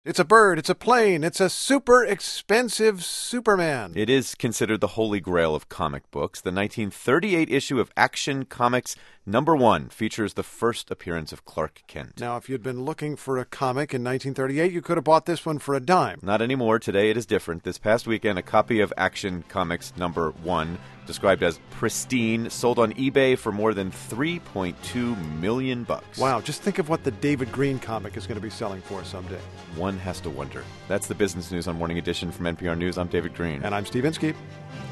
It's a bird, it's a plane, it's a super expensive Superman. It is considered the holy grail of comic books. The 1938 issue of Action Comics #1 features the first appearance of Clark Kent. Now, if you'd been looking for a comic in 1938, you could have bought this one for a dime. Not anymore. Today it is different. This past weekend, a copy of Action Comics #1, described as pristine, sold on eBay for more than $3.2 million. Wow, just think of what the David Green comic is going to be selling for someday. One has to wonder. That's the business news on Morning Edition from NPR News. I'm David Green. And I'm Steve Inskeep.